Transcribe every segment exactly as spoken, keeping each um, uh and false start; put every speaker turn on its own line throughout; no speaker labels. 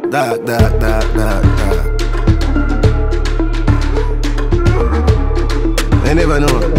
Dark, dark, dark, dark, dark. I never know.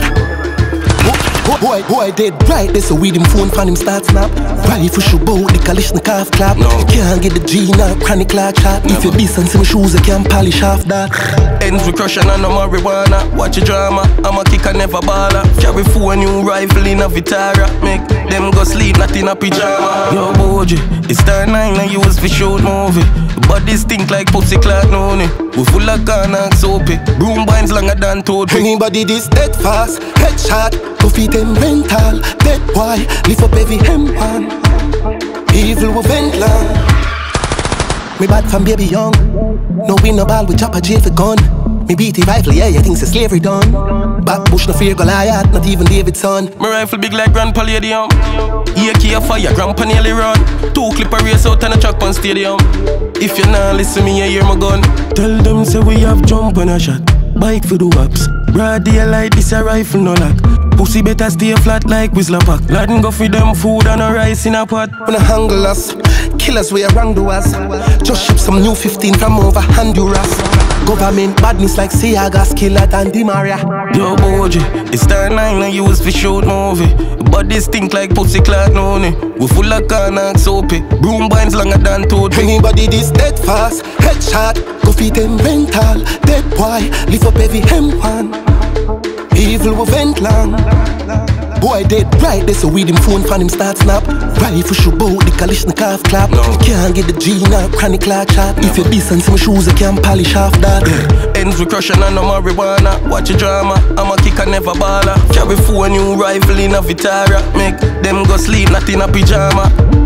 Boy, boy, dead right, there's a weed him phone pan him start snap. Rifle shoot bout, the Kalashnikov clap.
No.
You can't get the G now, chronic like chat. If you be some shoes, you can't polish off that.
Ends with crushing and no marijuana. Watch your drama, I'm a kicker, never baller. Carry four new rifle in a Vitara. Make them go sleep, not in a pyjama. Yo, Boji, it's star nine and you was for shoot movie. Body stink like pussy clock, no ne. We full of gun and soapy. Broom binds longer than toad.
Anybody this dead fast, headshot. Go feed them mental, dead boy. Lift up every hem one. Evil will vent long. Me bad from baby young. No win no ball with chopper jail for gun. Me beat the rifle, yeah, yeah, things is slavery done. Back bush no fear Goliath, not even David's son.
My rifle big like Grand Palladium. A K a fire, Grandpa nearly run. Two clipper race out and a track on stadium. If you not listen me, you hear my gun. Tell them say we have jump and a shot. Bike for the waps. Broad daylight, this a rifle no lock. Pussy better stay flat like Whistler pack. Latin go feed them food and a rice in a pot.
Wanna handle us, killers we around the us. Just ship some new fifteen from over Honduras. Government badness like Seagas, killer than Di Maria.
Yo, Boji, it's star nine and you was for shoot movie. Body stink like pussy clock, no ne. We full of gun and soapy. Broom binds longer than toad.
Anybody this dead fast, headshot. Go feed them mental, dead boy. Lift up every hem one. Evil will vent long. Boy dead right, there's a weed him phone fan him start snap. Rifle shoot bout, the Kalashnikov clap.
No.
You can't get the G now, chronic like chat. No. If you be some shoes, you can't polish off that.
Yeah. Ends with crushing and no marijuana. Watch your drama, I'm a kicker, never baller. Carry four new rifle in a Vitara. Make them go sleep, not in a pyjama.